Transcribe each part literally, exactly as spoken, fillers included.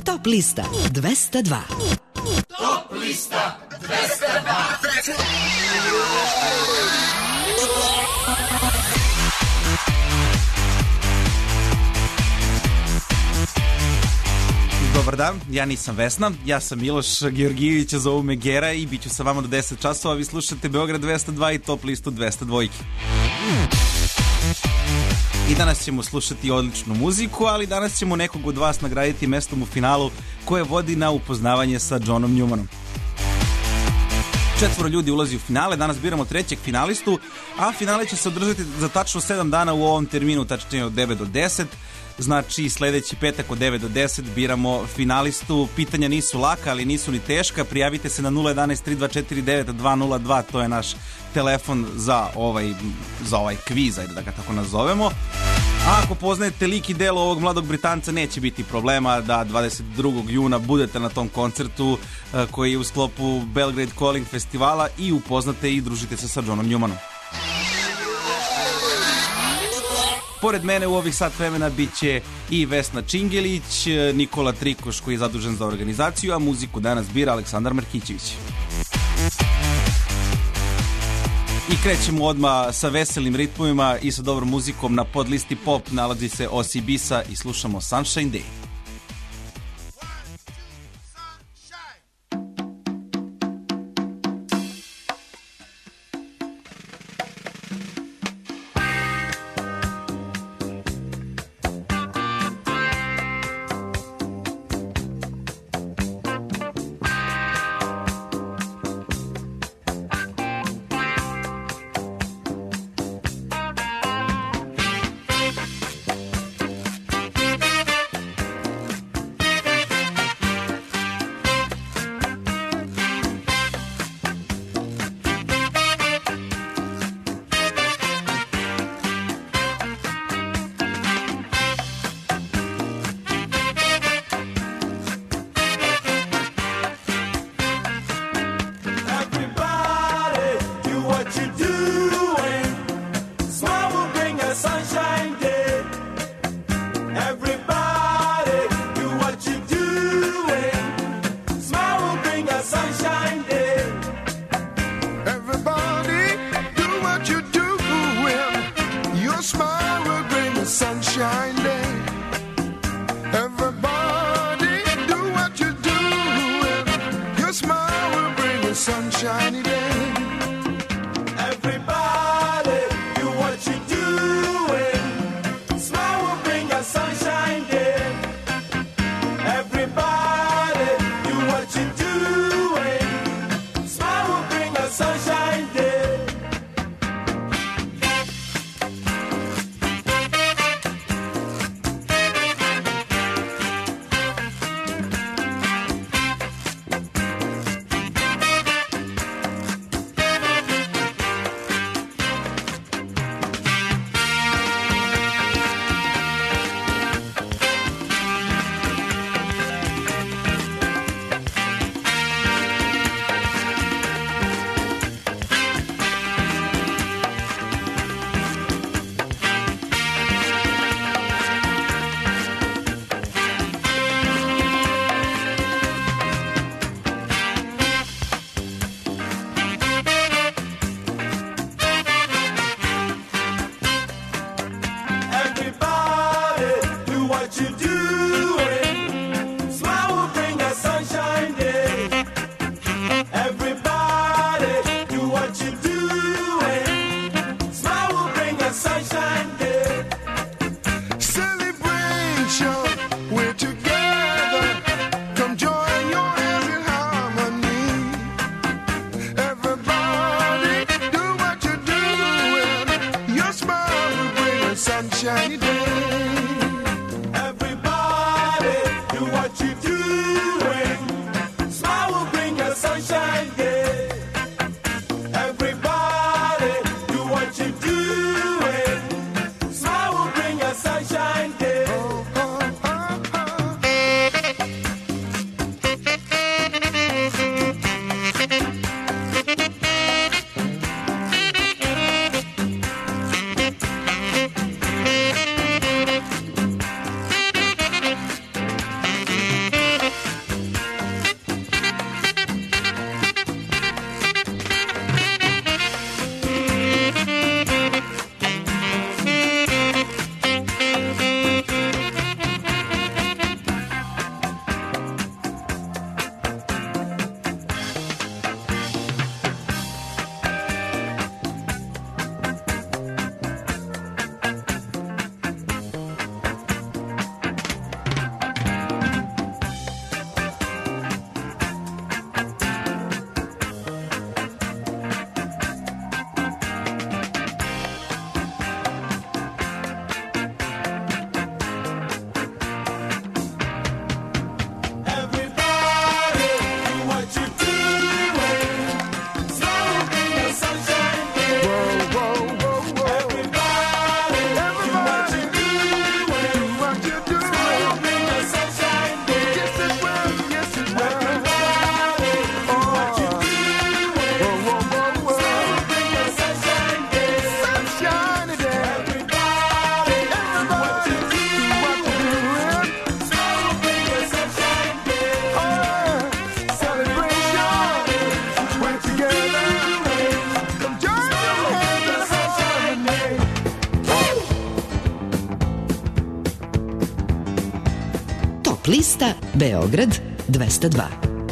Top lista dvesta dva. Top lista dvesta dva. Dobar dan, ja nisam Vesna, ja sam Miloš Georgijević, zovu me Gera i bit ću sa vama do deset časova. Vi slušate Beograd dvesta dva i Top listu dvesta dva. I danas ćemo slušati odličnu muziku, ali danas ćemo nekog od vas nagraditi mestom u finalu koje vodi na upoznavanje sa Johnom Newmanom. Četvoro ljudi ulazi u finale, danas biramo trećeg finalistu, a finale će se održati za tačno sedam dana u ovom terminu, tačnije od devet do deset. Znači sledeći petak od devet do deset biramo finalistu. Pitanja nisu laka, ali nisu ni teška. Prijavite se na nula jedanaest tri dva četiri devet dva nula dva, to je naš telefon za ovaj, za ovaj kviz, ajde da ga tako nazovemo. A ako poznajete lik i delo ovog mladog Britanca, neće biti problema da dvadeset drugog juna budete na tom koncertu koji je u sklopu Belgrade Calling festivala i upoznate i družite se sa Johnom Newmanom. Pored mene u ovih sat vremena bit će i Vesna Čingelić, Nikola Trikoš koji je zadužen za organizaciju, a muziku danas bira Aleksandar Markićević. I krećemo odmah sa veselim ritmovima i sa dobrom muzikom. Na podlisti pop nalazi se Osi Bisa i slušamo Sunshine Day. lista Beograd dvesta dva.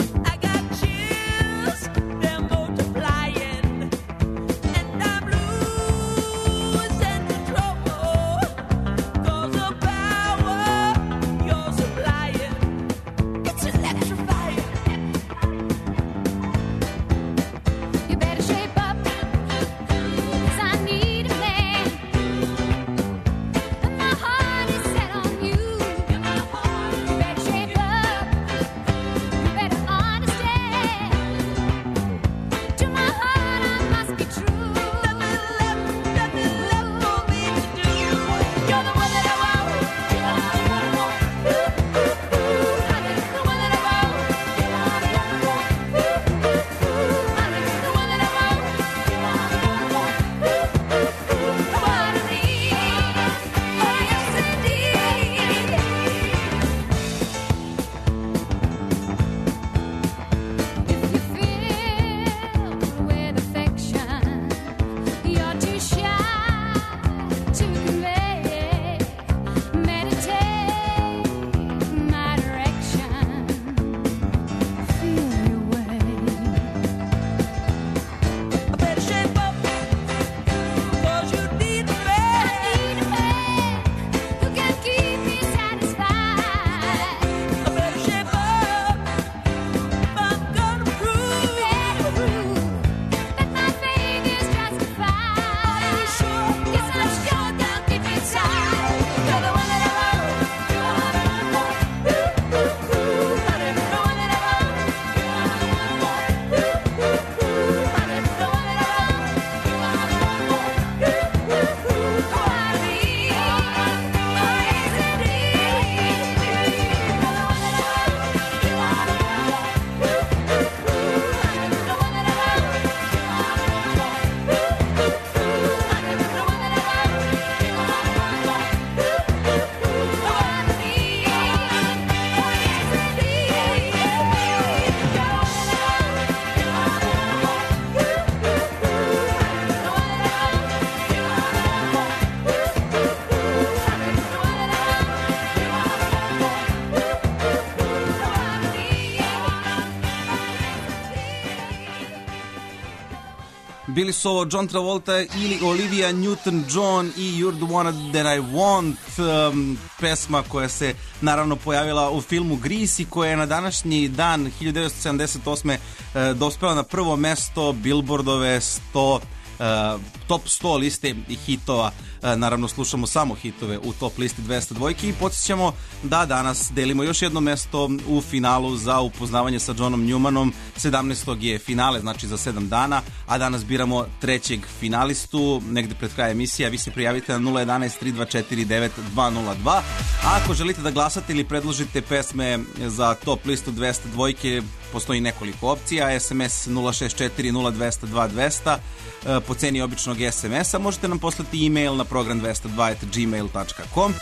Bili su ovo John Travolta ili Olivia Newton-John i You're the One That I Want, um, pesma koja se naravno pojavila u filmu Grease i koja je na današnji dan hiljadu devetsto sedamdeset osme uh, dospela na prvo mesto Billboardove sto Uh, top sto liste i hitova. Uh, naravno slušamo samo hitove u top listi dvesta dva i podsjećamo da danas delimo još jedno mesto u finalu za upoznavanje sa Johnom Newmanom. sedamnaestog je finale, znači za sedam dana, a danas biramo trećeg finalistu negde pred kraj emisije. Vi se prijavite na nula jedanaest tri dva četiri devet dva nula dva. A ako želite da glasate ili predložite pesme za top listu dvesta dva, postoji nekoliko opcija. S M S nula šest četiri nula dvesta dva dvesta po ceni običnog S M S-a. Možete nam poslati e-mail na program dvesta dva at gmail dot com,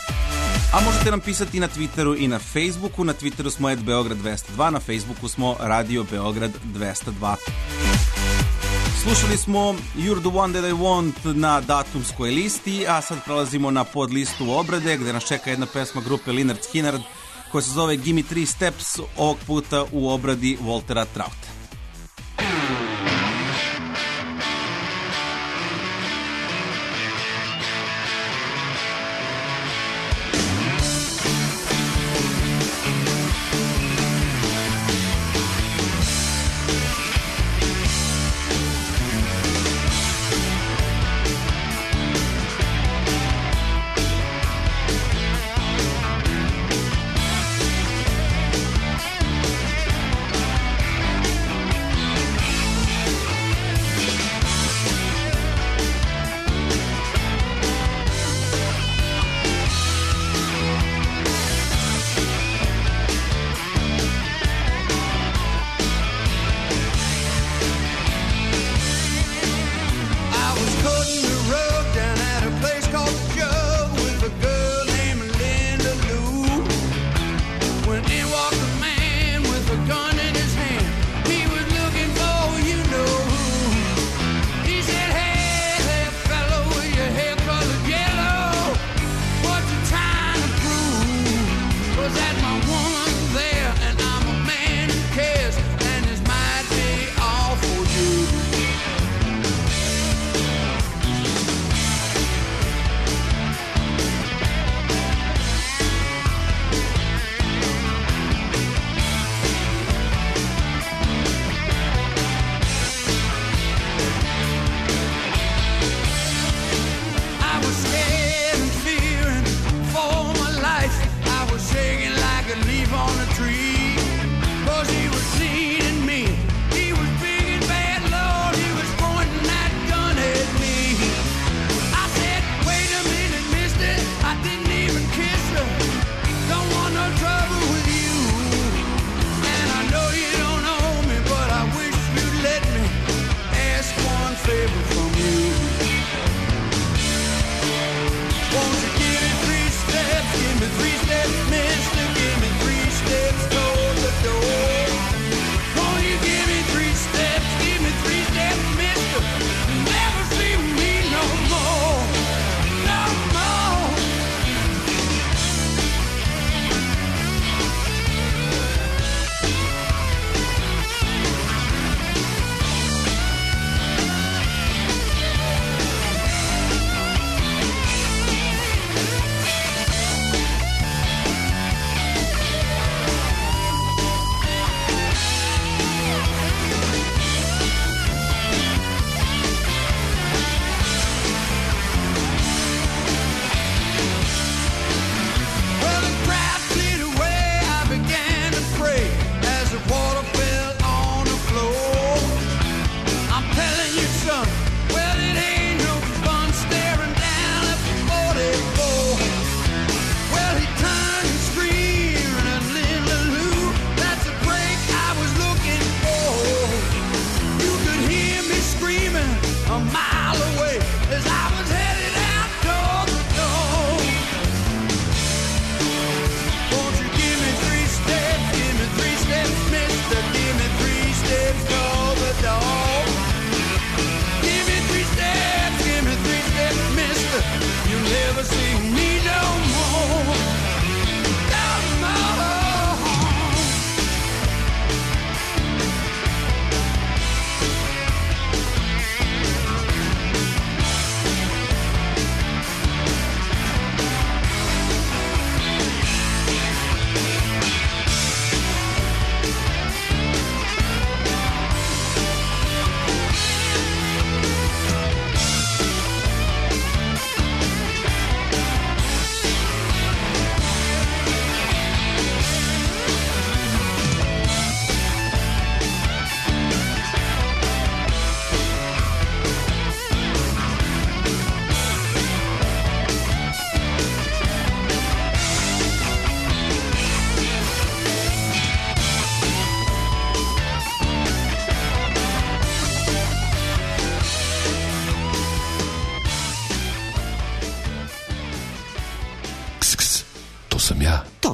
a možete nam pisati na Twitteru i na Facebooku. Na Twitteru smo at Beograd dvesta dva, na Facebooku smo Radio Beograd dvesta dva. Slušali smo You're the One That I Want na datumskoj listi, a sad prelazimo na podlistu obrade gde nas čeka jedna pesma grupe Lynyrd Skynyrd koja se zove Gimme Three Steps, ovog puta u obradi Waltera Trouta. Thank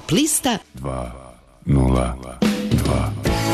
Top lista dva nula dva.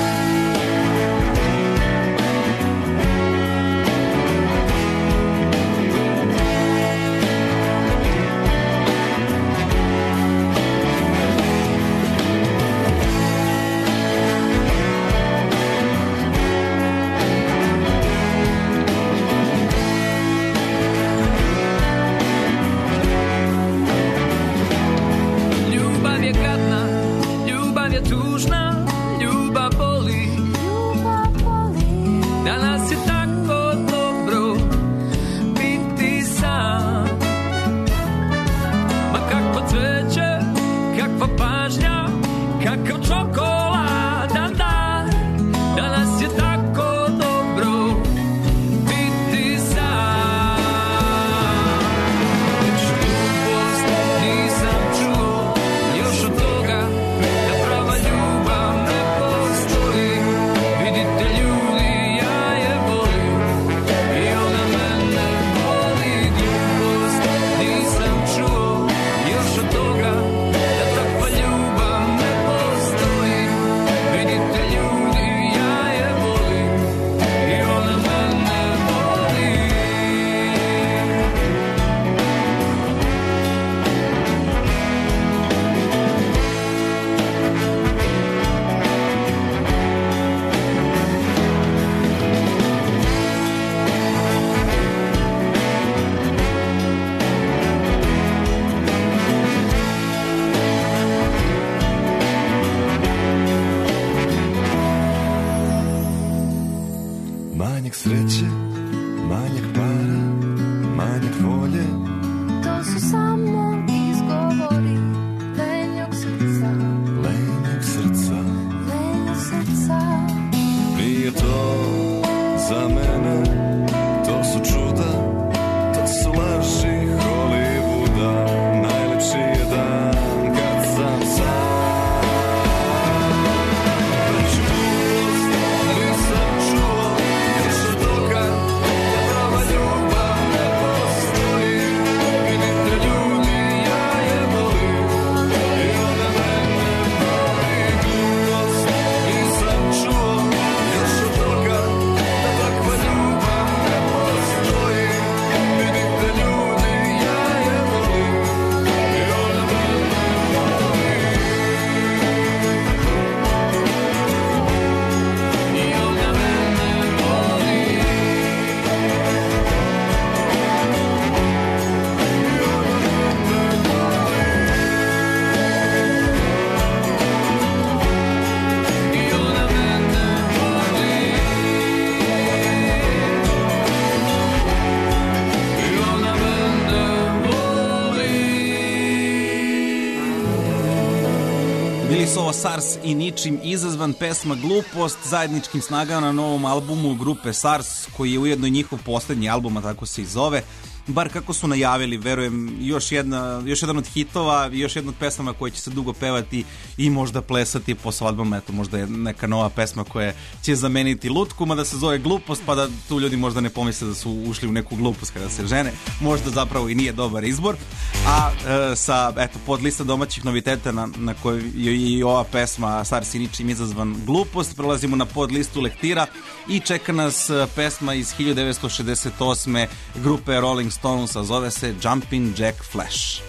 Sars i ničim izazvan, pesma Glupost, zajedničkim snagama na novom albumu grupe Sars, koji je ujedno i njihov poslednji album, a tako se i zove. Bar kako su najavili, verujem, još, jedna, još jedan od hitova i još jedna od pesama koje će se dugo pevati i možda plesati po svadbama. Eto, možda je neka nova pesma koja će zameniti lutku, mada se zove Glupost, pa da tu ljudi možda ne pomisle da su ušli u neku glupost kada se žene. Možda zapravo i nije dobar izbor. A e, sa, eto, pod lista domaćih noviteta na, na kojoj je i ova pesma Sars i ničim izazvan Glupost, prelazimo na pod listu lektira i čeka nas pesma iz hiljadu devetsto šezdeset osme grupe Rolling Stones, a zove se Jumpin' Jack Flash.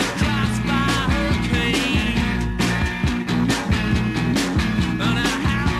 But I have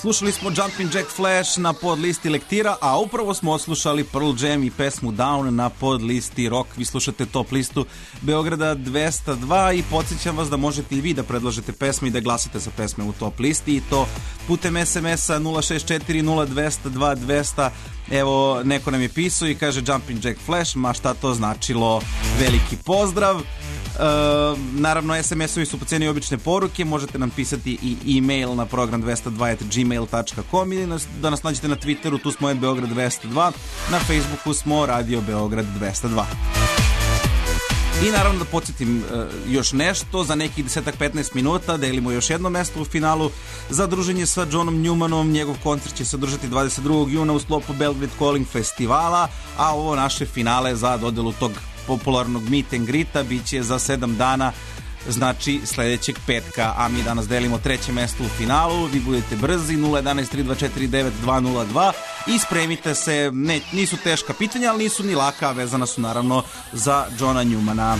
Slušali smo Jumpin' Jack Flash na pod listi Lektira, a upravo smo odslušali Pearl Jam i pesmu Down na pod listi Rock. Vi slušate top listu Beograda dvesta dva i podsjećam vas da možete i vi da predložite pesme i da glasate za pesme u top listi i to putem es em es a nula šest četiri nula dva nula dva dva nula. Evo, neko nam je pisao i kaže Jumpin' Jack Flash, ma šta to značilo, veliki pozdrav. Uh, naravno es em es-ovi su po cijeni obične poruke, možete nam pisati i e-mail na program dvesta dva at gmail dot com ili nas, da nas nađete na Twitteru, tu smo Beograd dvesta dva, na Facebooku smo Radio Beograd dvesta dva. I naravno da podsjetim uh, još nešto, za nekih deset do petnaest minuta delimo još jedno mesto u finalu za druženje sa Johnom Newmanom. Njegov koncert će se održati dvadeset drugog juna u sklopu Belgrade Calling festivala, a ovo naše finale za dodelu tog popularnog meet and greeta bit će za sedam dana, znači sledećeg petka, a mi danas delimo treće mesto u finalu. Vi budete brzi, nula jedan tri dva četiri devet dva nula dva i spremite se, ne, nisu teška pitanja, ali nisu ni laka, vezana su naravno za Johna Newmana.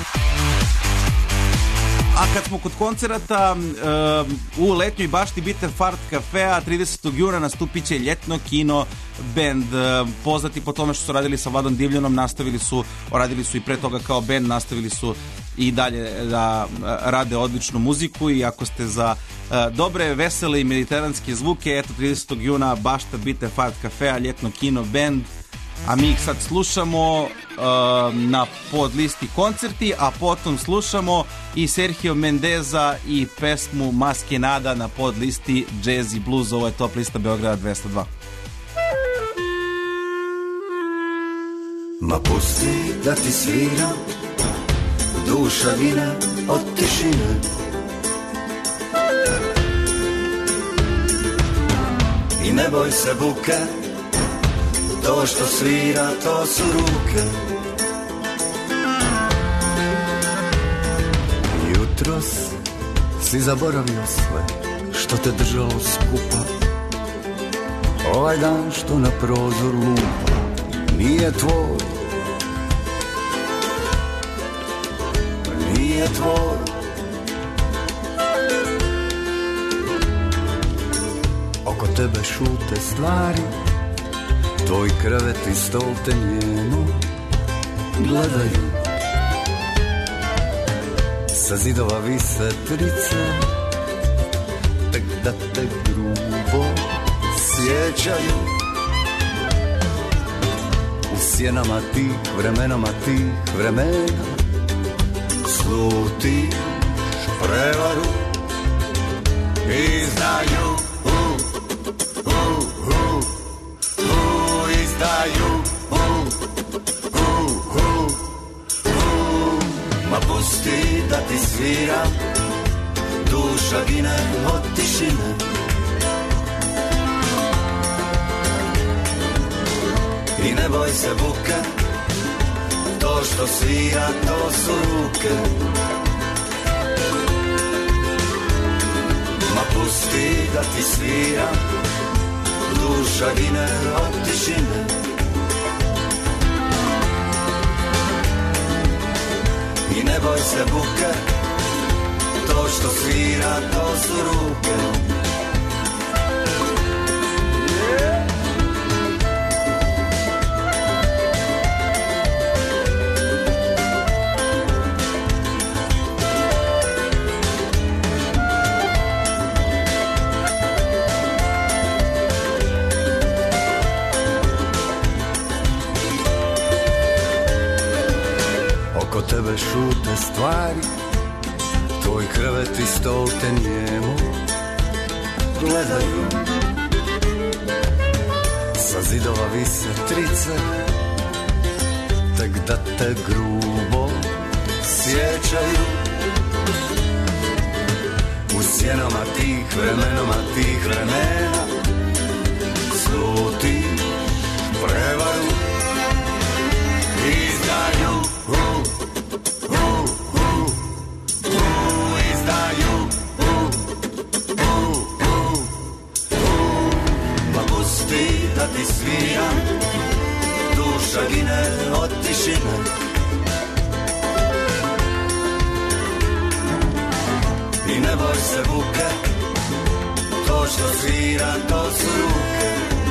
A kad smo kod koncerata, uh, u letnjoj bašti Bitterfart kafea tridesetog juna nastupit će ljetno kino band, uh, poznati po tome što su radili sa Vladom Divljanom, nastavili su, radili su i pre toga kao band, nastavili su i dalje da uh, rade odličnu muziku i ako ste za uh, dobre, vesele i mediteranske zvuke, eto tridesetog juna bašta Bitterfart kafea, ljetno kino band. A mi ih sad slušamo uh, na podlisti koncerti, a potom slušamo i Sergio Mendeza i pesmu Maskenada na podlisti Jazz i Blues. Ovo je top lista Beograda dvesta dva. Ma pusti da ti svira, duša gine od tišine. I ne boj se buke, to što svira, to su ruke. Jutros si zaboravio sve što te držalo skupa. Ovaj dan što na prozor lupa nije tvoj, nije tvoj. Oko tebe šute stvari, tvoj krevet i stol te njeno gledaju. Sa zidova vise trice, tek da te grubo sjećaju. U sjenama tih vremenama tih vremena slutiš prevaru i znaju. Izdaju, uh, uh, uh, uh. Ma pusti da ti svira, duša gine od tišine. I ne boj se buke, to što svira, to su ruke. Ma pusti da ti svira, duša gine od tišine. I ne boj se buke, to što svira, to su ruke. Yeah. Oko tebe šute stvari, tvoj krevet i stol te njemo gledaju. Sa zidova vise trice, tek da te grubo sjećaju. U sjenama tih vremenama tih vremena sluti prevaru i znaju. Uh, uh, uh, uh, izdaju. Uh, uh, uh, uh. Ma pusti da ti svira, duša gine od tišine. I ne boj se buke, to To što svira, to su ruke.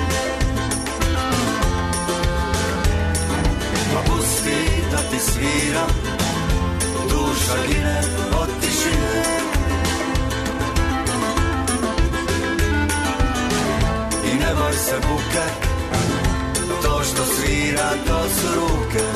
Pa pusti da ti sviram, duša gine od tišine. I ne boj se buke, to što svira, to su ruke.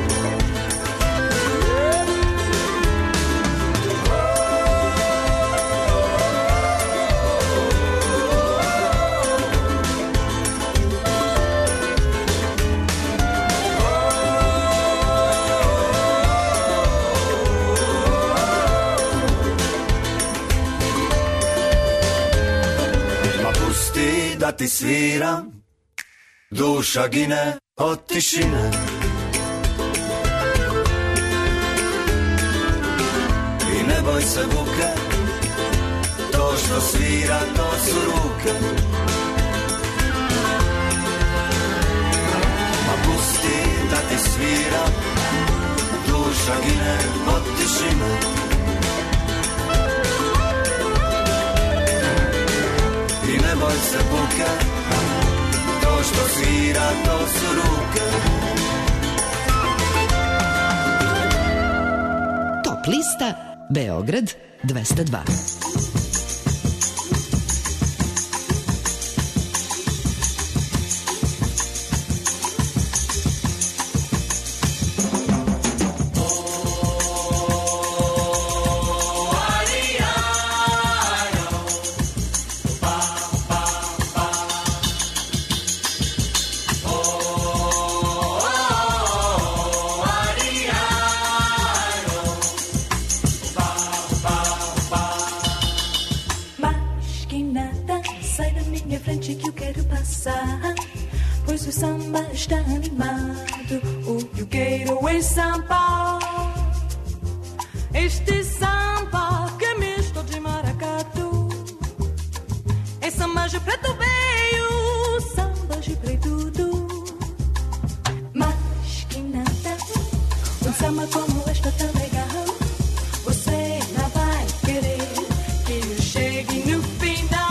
Da ti sviram, duša gine od tišine. I ne boj se buke, to što svira, to su ruke. Ma pusti da ti sviram, duša gine od tišine. I ne boj se buke, to što svira, to su ruke. Top lista Beograd dvesta dva. Pois o samba está animado, o Gateway Samba. Este samba que é misto de maracatu. É samba de preto veio, samba de preto do. Mas que nada, um samba como este tão legal. Você não vai querer que eu chegue no final.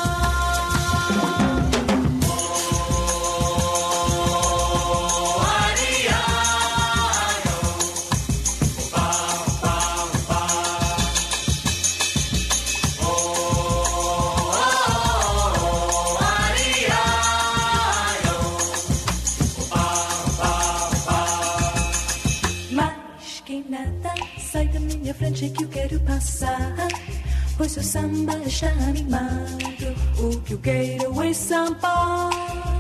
Frente que eu quero passar, pois o samba está animado, o que eu quero é samba.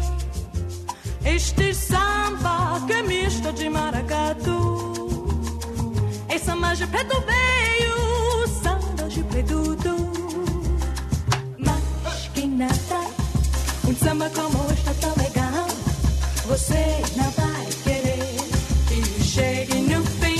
Este samba que é misto de maracatu, é samba de preto veio, samba de preto do. Mas que nada, um samba como este tão legal, você não vai querer que eu chegue no final.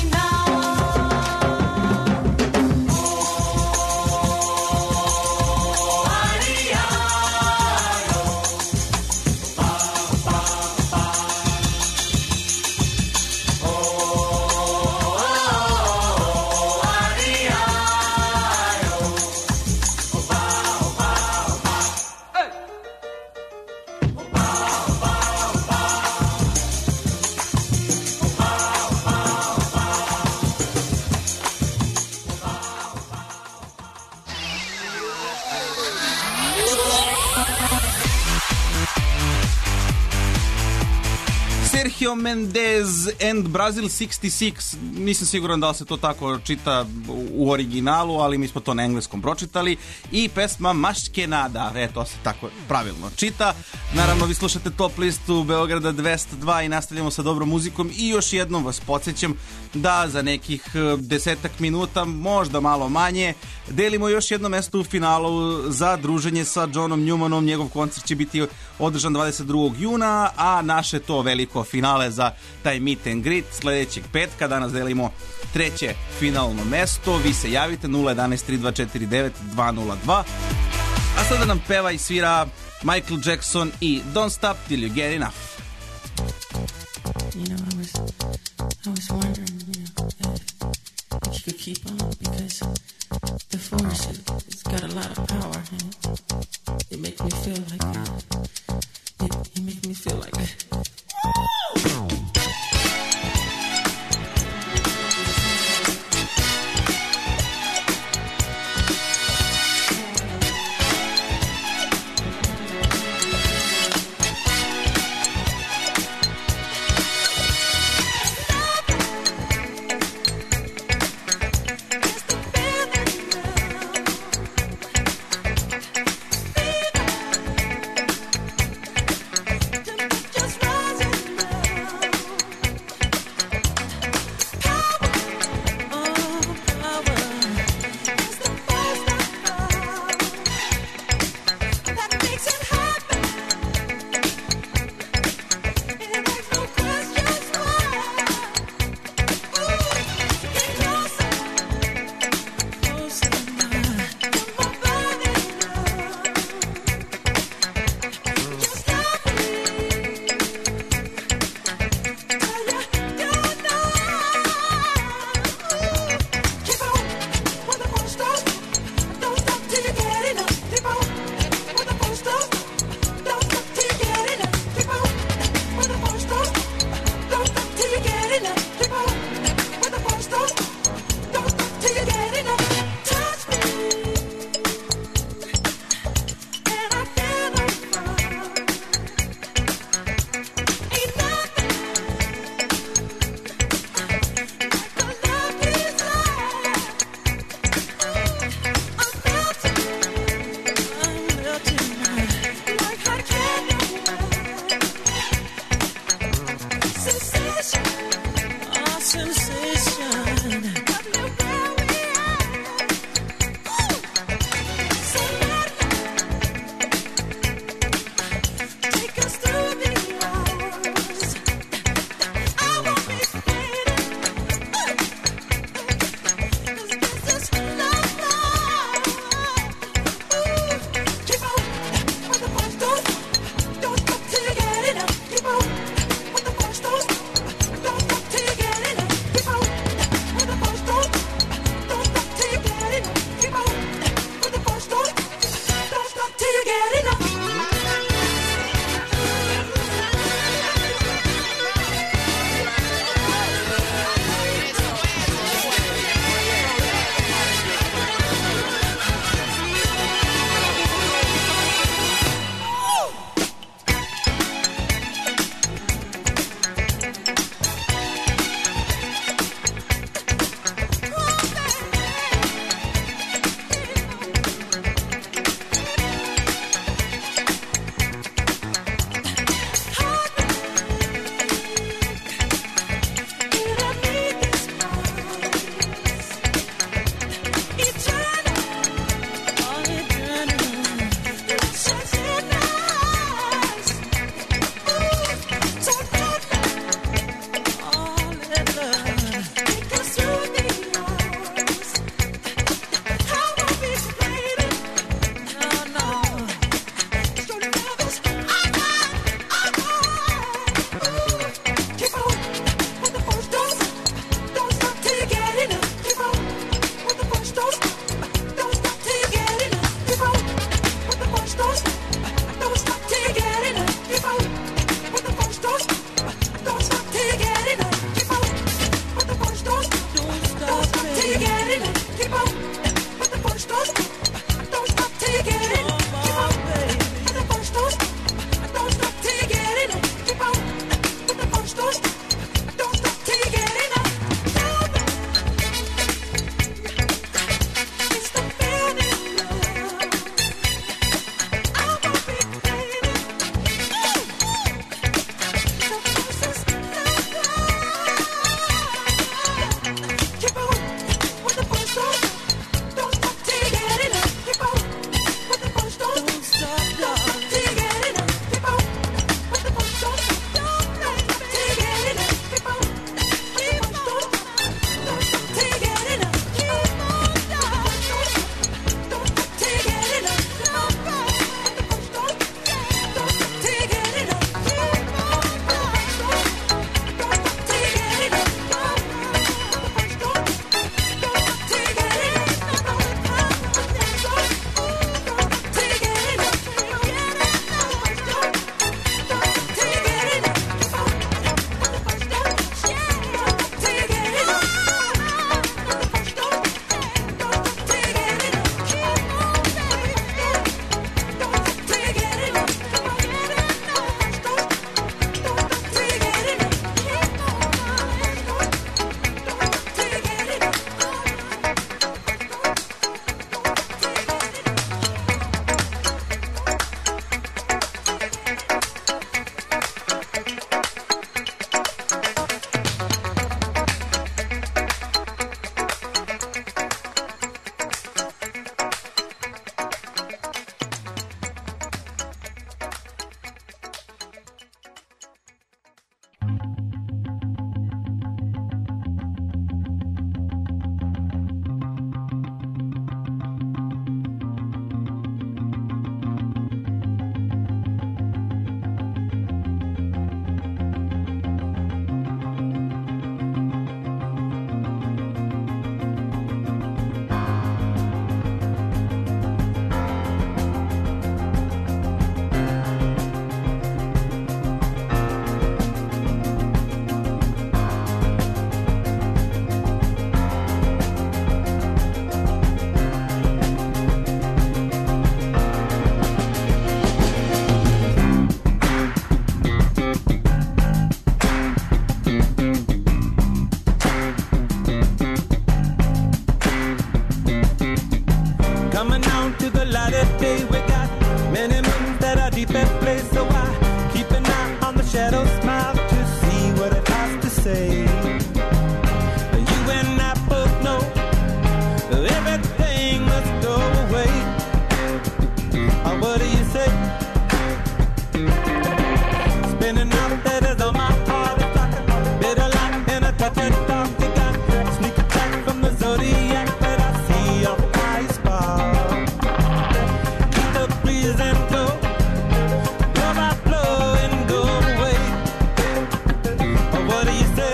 Sergio Mendes and Brazil šezdeset šest, nisam siguran da li se to tako čita u originalu, ali mi smo to na engleskom pročitali, i pesma Maškenada, e, to se tako pravilno čita. Naravno, vi slušate Top listu Beograda dvesta dva i nastavljamo sa dobrom muzikom i još jednom vas podsjećam da za nekih desetak minuta, možda malo manje, delimo još jedno mesto u finalu za druženje sa Johnom Newmanom. Njegov koncert će biti održan dvadeset drugog juna, a naše to veliko finale za taj meet and greet sledećeg petka. Danas delimo treće finalno mesto. Vi se javite nula jedanaest tri dva četiri devet dva nula dva. A sada nam peva i svira Michael Jackson i Don't Stop Till You Get Enough. You know, I was, I was wondering, you know, if, if you could keep on, because the force, it, it's got a lot of power in it. it makes me feel like uh, it, it makes me feel like everything must go away. Oh, what do you say? Spinning out that is on my heart. It's like a bitter light and a touch of dark. You got sneak attack from the zodiac, but I see your eyes spark. Keep the breeze and go, blow by blow and go away. Oh, what do you say?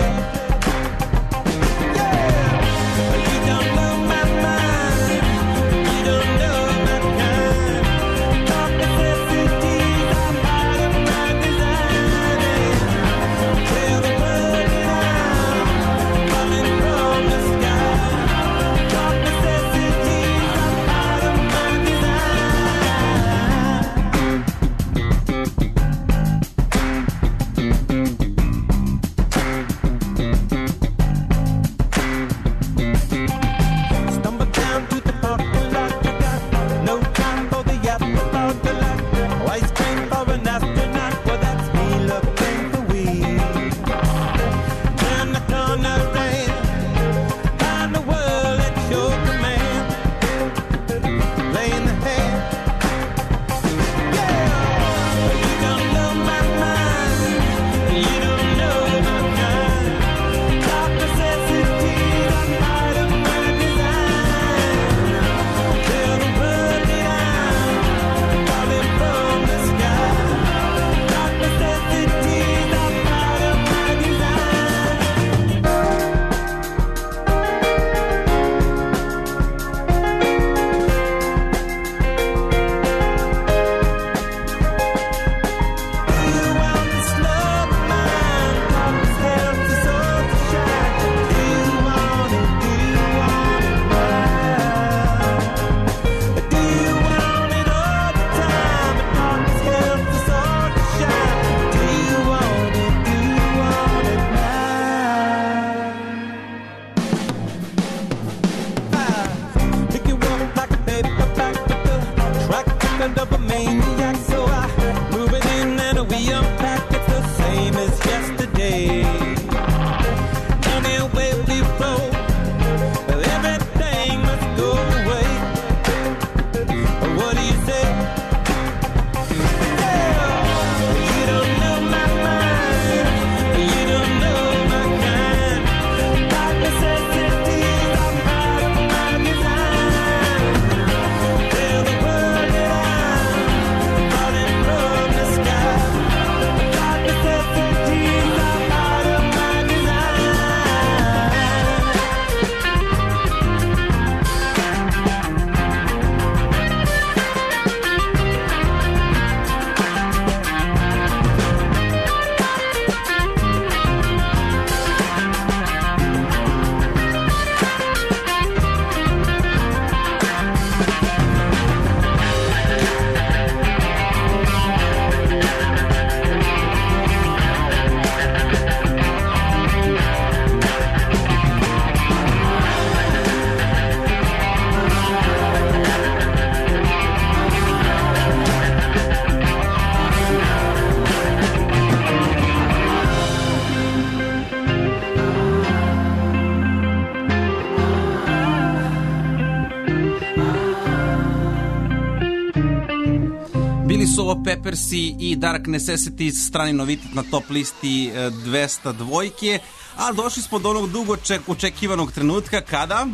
Ovo Peppersi i Dark Necessities, strani novitet na top listi dvesta dvojke, ali došli smo do onog dugo očekivanog trenutka kada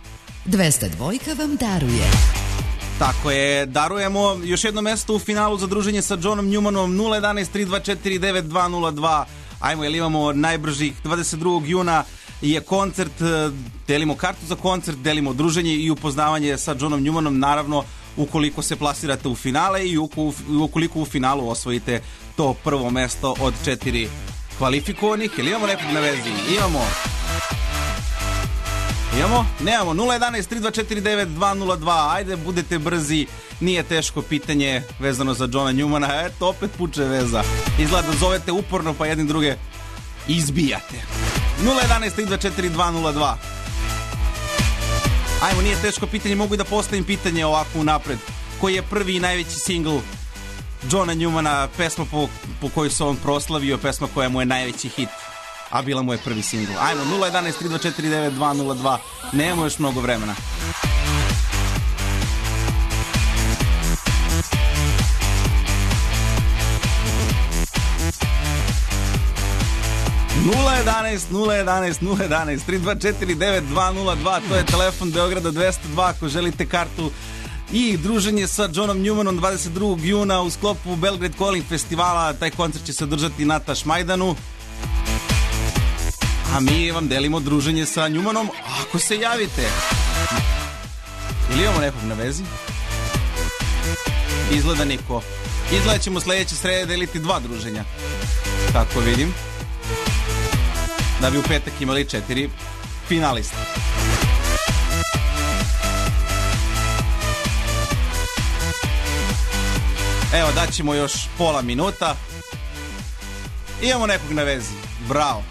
dvesta dvojka vam daruje. Tako je, darujemo još jedno mesto u finalu za druženje sa Johnom Newmanom. Nula jedanaest tri dva četiri devet dva nula dva. Ajmo, jel imamo najbržih? Dvadeset drugog juna je koncert, delimo kartu za koncert, delimo druženje i upoznavanje sa Johnom Newmanom, naravno ukoliko se plasirate u finale i ukoliko u finalu osvojite to prvo mesto od četiri kvalifikovanih. Jel imamo nekog na vezi? Imamo. Imamo? Nemamo. nula jedanaest tri dva četiri devet dva nula dva. Ajde, budete brzi. Nije teško pitanje vezano za Johna Newmana. Eto, opet puče veza. Izgleda da zovete uporno pa jedni druge izbijate. nula jedanaest tri dva četiri dva nula dva. Ajmo, nije teško pitanje, mogu i da postavim pitanje ovako unapred. Koji je prvi i najveći singl Johna Newmana, pesma po, po kojoj se on proslavio, pesma koja mu je najveći hit? a bila mu je prvi singl. Ajmo, nula jedan tri dva četiri devet dva nula dva, nemamo još mnogo vremena. nula jedan nula jedan nula jedan tri dva četiri devet dva nula dva, to je telefon Beograda dvesta dva ako želite kartu i druženje sa Johnom Newmanom dvadeset drugog juna u sklopu Belgrade Calling festivala. Taj koncert će se održati na Tašmajdanu, a mi vam delimo druženje sa Newmanom ako se javite. Ili imamo nekog na vezi? Izgleda niko. Izgleda ćemo sledeće srede deliti dva druženja, kako vidim, da bi u petak imali četiri finalista. Evo, daćemo još pola minuta. Imamo nekog na vezi. Bravo.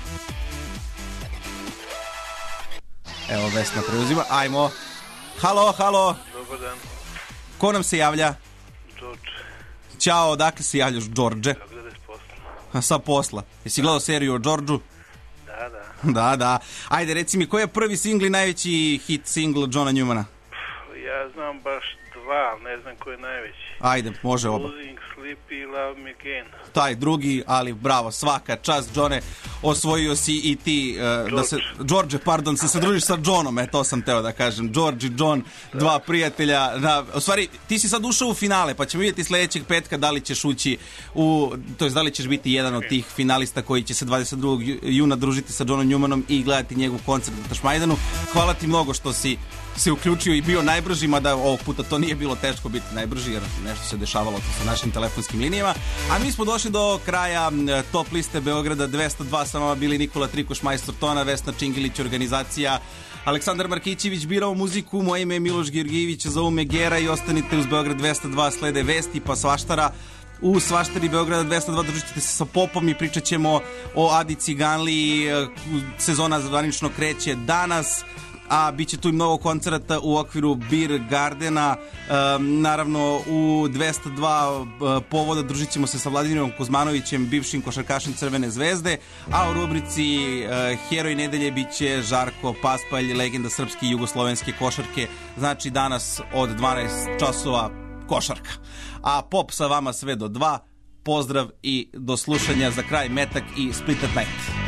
Evo, Vesna preuzima. Ajmo. Halo, halo. Dobar dan. Ko nam se javlja? George. Ćao, odakle se javljaš, George? Kako gledaš posla? A sa posla. Jesi gledao seriju o Georgeu? Da, da. Da, da. Ajde, reci mi, koji je prvi singl i najveći hit singl Johna Newmana? Ja znam baš dva, ne znam koji je najveći. Ajde, može oba. Losing Sleep i Love Me Again. Taj drugi, ali bravo, svaka čast, Johne, osvojio si i ti, uh, da se, George, pardon, se se družiš sa Johnom, e, to sam teo da kažem, George i John, da. Dva prijatelja, na, u stvari, ti si sad ušao u finale, pa ćemo vidjeti sledećeg petka da li ćeš ući u, to jest da li ćeš biti jedan od tih finalista koji će se dvadeset drugog juna družiti sa Johnom Newmanom i gledati njegov koncert na Tašmajdanu. Hvala ti mnogo što si se uključio i bio najbrži, mada ovog puta to nije bilo teško biti najbrži, jer nešto se dešavalo to sa našim telefonskim linijama. A mi smo došli do kraja top liste Beograda dvesta dva, sa vama bili Nikola Trikoš, majstor tona, Vesna Čingilić, organizacija, Aleksandar Markićević, birao muziku, moje ime je Miloš Georgijević, zovu me Gera i ostanite uz Beograd dvesta dva, slede vesti pa svaštara. U Svaštari Beograda dvesta dva družit ćete se sa Popom i pričat ćemo o Adi Ciganliji, sezona zvanično kreće danas, a bit će tu i mnogo koncerata u okviru Beer Gardena. Um, naravno u dvesta dva uh, povoda družit ćemo se sa Vladimirom Kuzmanovićem, bivšim košarkašem Crvene zvezde, a u rubrici uh, Heroj nedelje bit će Žarko Paspalj, legenda srpske i jugoslovenske košarke. Znači danas od dvanaest časova košarka. A Pop sa vama sve do dva. Pozdrav i do slušanja, za kraj Metak i Split at Night.